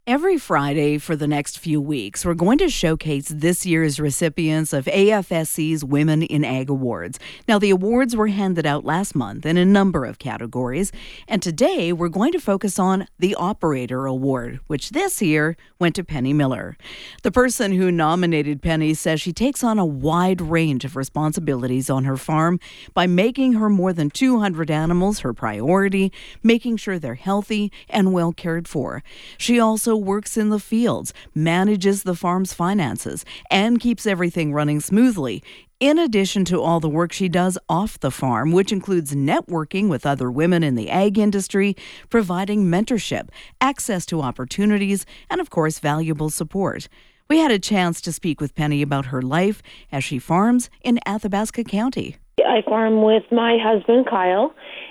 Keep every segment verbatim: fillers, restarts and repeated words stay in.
Every Friday for the next few weeks, we're going to showcase this year's recipients of A F S C's Women in Ag Awards. Now, the awards were handed out last month in a number of categories, and today we're going to focus on the Operator Award, which this year went to Penny Miller. The person who nominated Penny says she takes on a wide range of responsibilities on her farm by making her more than two hundred animals her priority, making sure they're healthy and well cared for. She also works in the fields, manages the farm's finances, and keeps everything running smoothly, in addition to all the work she does off the farm, which includes networking with other women in the ag industry, providing mentorship, access to opportunities, and of course, valuable support. We had a chance to speak with Penny about her life as she farms in Athabasca County. I farm with my husband, Kyle,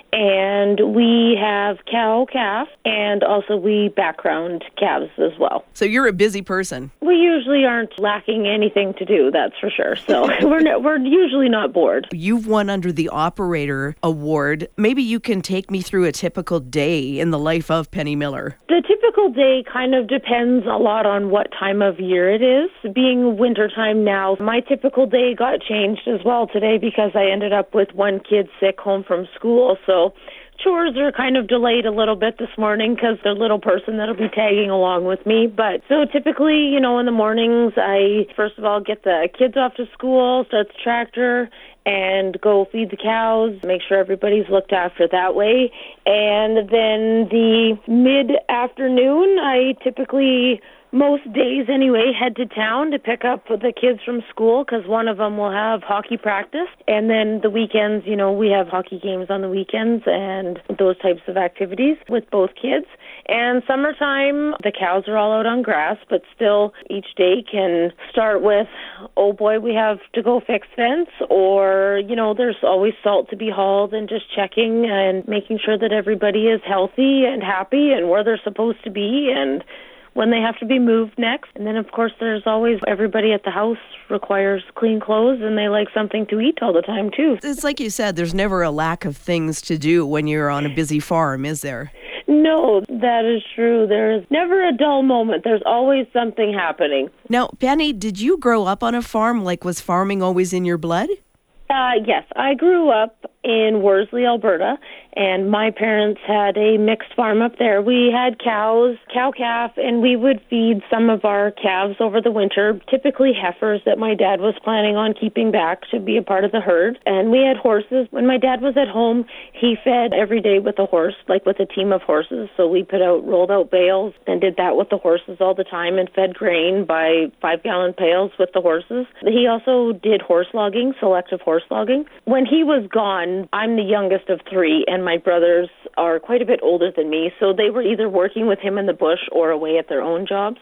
and we have cow, calf, and also we background calves as well. So you're a busy person. We usually aren't lacking anything to do, that's for sure. So we're no, we're usually not bored. You've won under the Operator Award. Maybe you can take me through a typical day in the life of Penny Miller. The typical day kind of depends a lot on what time of year it is. Being wintertime now, my typical day got changed as well today because I ended up with one kid sick home from school. So chores are kind of delayed a little bit this morning because the little person that'll be tagging along with me. But so typically, you know, in the mornings, I first of all get the kids off to school, start the tractor, and go feed the cows, make sure everybody's looked after that way. And then the mid-afternoon, I typically, most days anyway, head to town to pick up the kids from school because one of them will have hockey practice. And then the weekends, you know, we have hockey games on the weekends and those types of activities with both kids. And summertime, the cows are all out on grass, but still each day can start with, oh boy, we have to go fix fence, or, you know, there's always salt to be hauled, and just checking and making sure that everybody is healthy and happy and where they're supposed to be and when they have to be moved next. And then, of course, there's always everybody at the house requires clean clothes, and they like something to eat all the time, too. It's like you said, there's never a lack of things to do when you're on a busy farm, is there? No, that is true. There is never a dull moment. There's always something happening. Now, Penny, did you grow up on a farm? Like, was farming always in your blood? Uh, yes, I grew up in Worsley, Alberta, and my parents had a mixed farm up there. We had cows, cow-calf, and we would feed some of our calves over the winter, typically heifers that my dad was planning on keeping back to be a part of the herd. And we had horses. When my dad was at home, he fed every day with a horse, like with a team of horses. So we put out, rolled out bales and did that with the horses all the time and fed grain by five-gallon pails with the horses. He also did horse logging, selective horse logging. When he was gone, I'm the youngest of three, and my brothers are quite a bit older than me, so they were either working with him in the bush or away at their own jobs.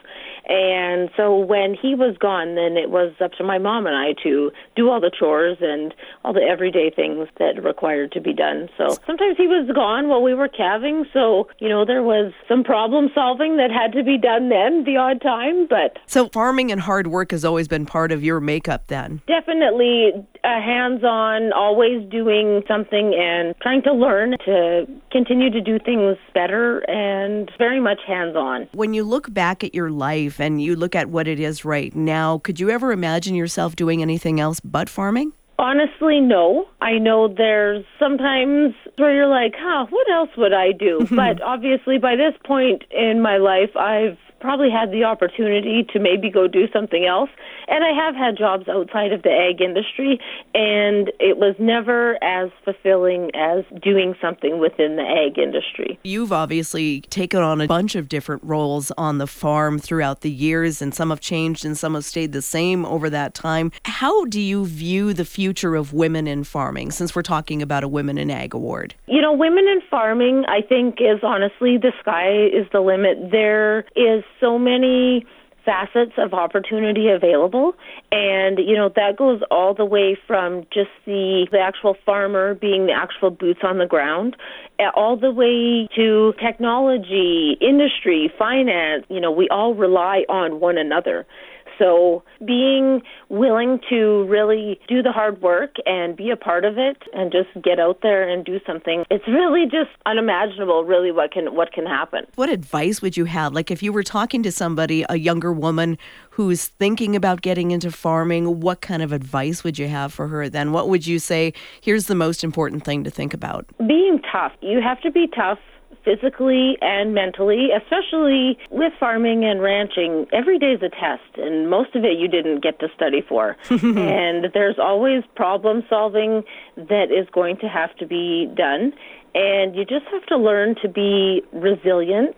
And so when he was gone, then it was up to my mom and I to do all the chores and all the everyday things that required to be done. So sometimes he was gone while we were calving, so, you know, there was some problem solving that had to be done then, the odd time, but... So farming and hard work has always been part of your makeup then? Definitely uh, hands-on, always doing something and trying to learn to continue to do things better, and very much hands-on. When you look back at your life and you look at what it is right now, could you ever imagine yourself doing anything else but farming? Honestly, no. I know there's sometimes where you're like, huh, what else would I do? But obviously by this point in my life, I've probably had the opportunity to maybe go do something else. And I have had jobs outside of the ag industry, and it was never as fulfilling as doing something within the ag industry. You've obviously taken on a bunch of different roles on the farm throughout the years, and some have changed and some have stayed the same over that time. How do you view the future of women in farming, since we're talking about a Women in Ag Award? You know, women in farming, I think, is honestly, the sky is the limit. There is so many facets of opportunity available, and you know that goes all the way from just the the actual farmer being the actual boots on the ground, all the way to technology, industry, finance. You know, we all rely on one another. So being willing to really do the hard work and be a part of it and just get out there and do something, it's really just unimaginable, really, what can what can happen. What advice would you have? Like if you were talking to somebody, a younger woman who's thinking about getting into farming, what kind of advice would you have for her then? What would you say, here's the most important thing to think about? Being tough. You have to be tough physically and mentally, especially with farming and ranching. Every day is a test, and most of it you didn't get to study for. And there's always problem solving that is going to have to be done, and you just have to learn to be resilient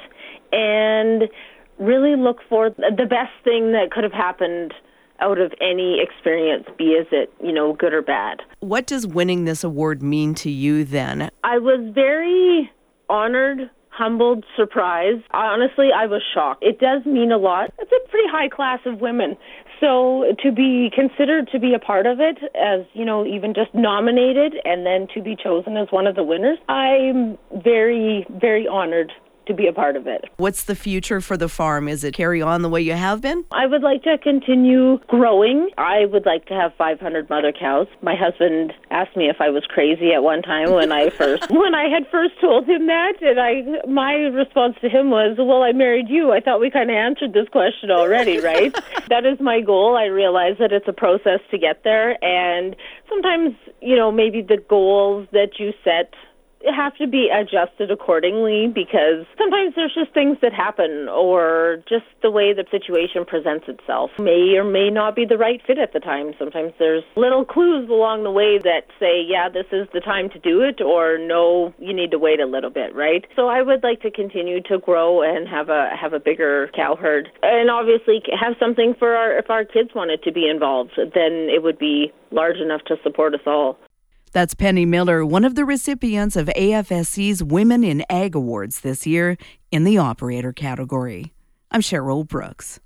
and really look for the best thing that could have happened out of any experience, be is it, you know, good or bad. What does winning this award mean to you then? I was very honored, humbled, surprised. Honestly, I was shocked. It does mean a lot. It's a pretty high class of women. So to be considered to be a part of it, as, you know, even just nominated and then to be chosen as one of the winners, I'm very, very honored to be a part of it. What's the future for the farm? Is it carry on the way you have been? I would like to continue growing. I would like to have five hundred mother cows. My husband asked me if I was crazy at one time when I first when I had first told him that, and I my response to him was, "Well, I married you. I thought we kind of answered this question already, right?" That is my goal. I realize that it's a process to get there, and sometimes, you know, maybe the goals that you set have to be adjusted accordingly, because sometimes there's just things that happen, or just the way the situation presents itself may or may not be the right fit at the time. Sometimes there's little clues along the way that say, yeah, this is the time to do it, or no, you need to wait a little bit, right? So I would like to continue to grow and have a have a bigger cow herd, and obviously have something for our, if our kids wanted to be involved, then it would be large enough to support us all. That's Penny Miller, one of the recipients of A F S C's Women in Ag Awards this year in the operator category. I'm Cheryl Brooks.